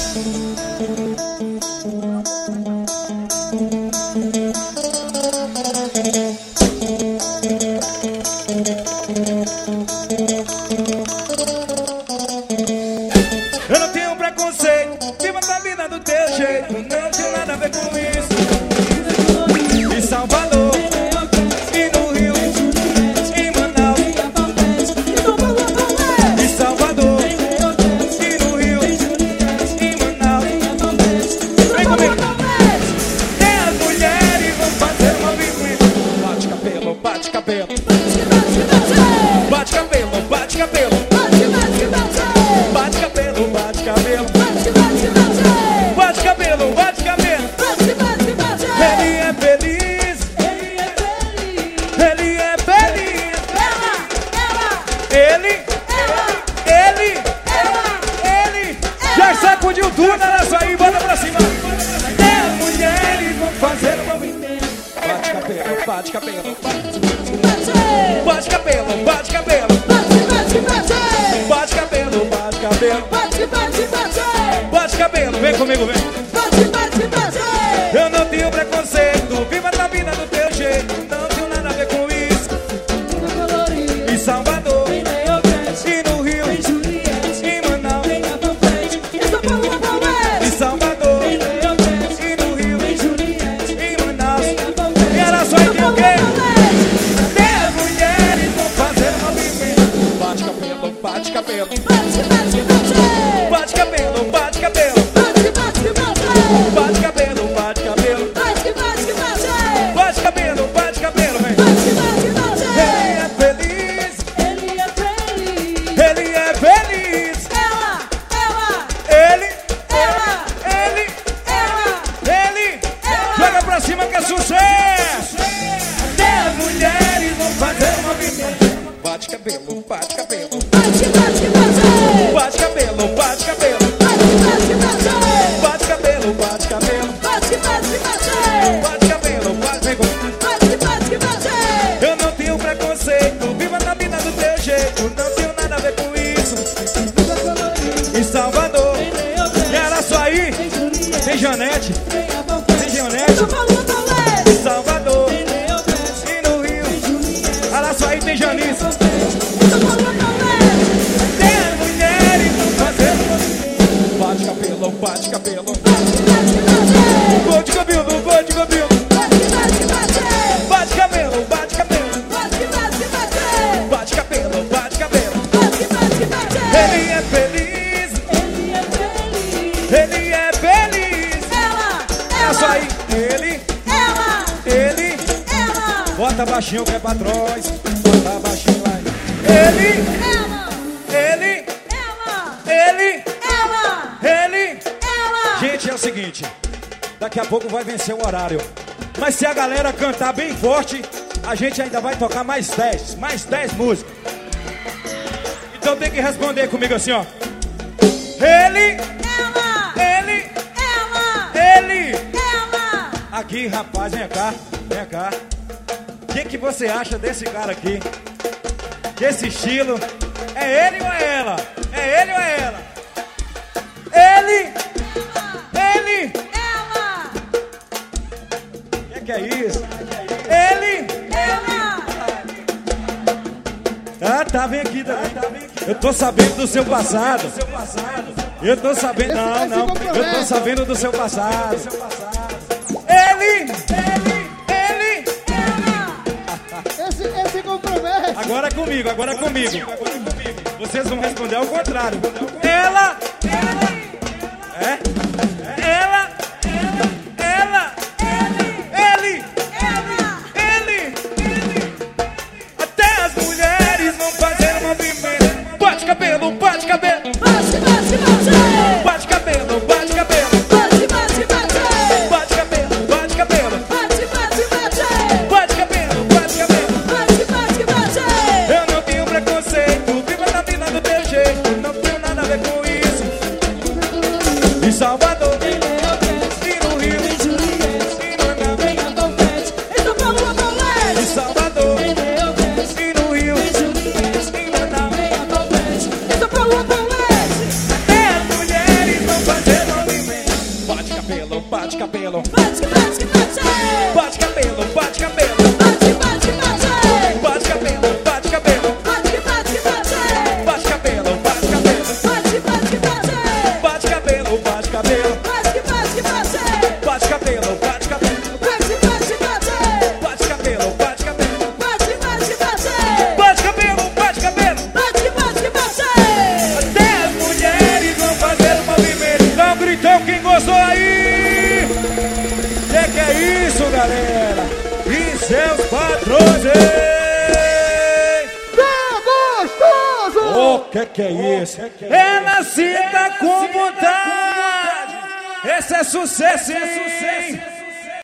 Eu não tenho preconceito, viva a vida do teu jeito, não tenho nada a ver com isso. Em Salvador, e no Rio, em Manaus. Em Salvador, e no Rio, em Manaus. Vem comigo. E as mulheres vão fazer um movimento. Bate cabelo, bate cabelo. Bate cabelo, bate cabelo. Bate cabelo, bate cabelo. Bate cabelo, bate cabelo. Ele é feliz. Ele é feliz. Ele já sacudiu tudo, era só aí, bota pra cima. E as mulheres vão fazer um movimento. Bate cabelo, bate cabelo. Bate cabelo, bate cabelo. Bate cabelo, bate cabelo. Bate cabelo, vem comigo, vem. Eu não tenho preconceito, viva a vida do teu jeito, não tenho nada a ver com isso. Em Salvador, e no Rio, em Manaus. Em Salvador, e no Rio, em Manaus. E era só em o quê? E as mulheres vão fazer um movimento. Bate cabelo, bate cabelo. Bate cabelo, bate cabelo. Bate cabelo, bate cabelo. Bate cabelo, bate cabelo, vem. Ele é feliz. Ele é feliz. Ele. Joga pra cima que é sucesso. Até as mulheres vão fazer um movimento. Bate cabelo, bate cabelo. Bate cabelo, bate cabelo. Bate cabelo, bate cabelo. Bate cabelo, bate, vem comigo. Eu não tenho preconceito, viva na vida do teu jeito, não tenho nada a ver com isso. Em Salvador, e Araçuaí, tem Janete. Tem Janete. Em Salvador, e no Rio, Araçuaí tem Janice. Tem as mulheres fazendo bate cabelo, bate cabelo. Bate cabelo, bate cabelo. Bate cabelo, bate cabelo. Bate cabelo, bate cabelo. Ele é feliz. Ele é feliz. É só aí. Ele. Bota baixinho que é pra trás. Bota baixinho aí. Ele. Gente, é o seguinte, daqui a pouco vai vencer o horário. Mas se a galera cantar bem forte, a gente ainda vai tocar mais 10 músicas. Então tem que responder comigo assim, ó. Ele. Aqui, rapaz, vem cá. O que você acha desse cara aqui? Desse estilo? É ele ou é ela? É ele ou é ela? Ele. Que é isso? Ele. Tá, vem aqui também. Eu tô sabendo do seu passado. Eu tô sabendo, não. Eu tô sabendo do seu passado. Ele. Esse compromete. Agora é comigo. Vocês vão responder ao contrário. Ela. Ele. Até as mulheres vão fazer um movimento. Bate cabelo, bate cabelo. Bate cabelo, bate cabelo. Bate cabelo, bate cabelo. Bate cabelo, bate cabelo. Eu não tenho preconceito, viva na vida do teu jeito, não tenho nada a ver com isso. Em Salvador, e no Rio, em Manaus. Em Salvador, e no Rio, em Manaus. Até as mulheres vão fazer cabelo. Bate, bate, bate. Bate cabelo, bate cabelo. Bate, bate, bate. Bate cabelo, bate cabelo. Bate, bate, bate. Bate cabelo, bate cabelo. Bate, bate, bate. Bate cabelo, bate cabelo. Bate, bate, bate. Bate cabelo, bate cabelo. Bate, bate, bate. Bate cabelo, bate cabelo. Bate, bate, bate. Bate cabelo, bate cabelo. Bate, bate, bate. Até as mulheres vão fazer o movimento. Então gritou quem gostou aí. Que é isso, galera? E seus patrões, hein? Gostoso! O que é isso? Ela se dá com vontade. Esse é sucesso, hein?